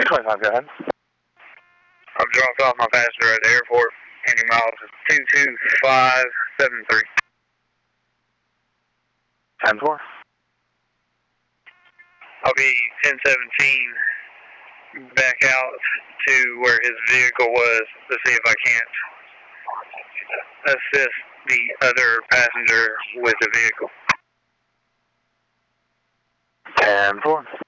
225, go ahead. I've dropped off my passenger at the airport. Any miles is 22573. 10-4. I'll be 1017 back out to where his vehicle was to see if I can't assist the other passenger with the vehicle. 10-4.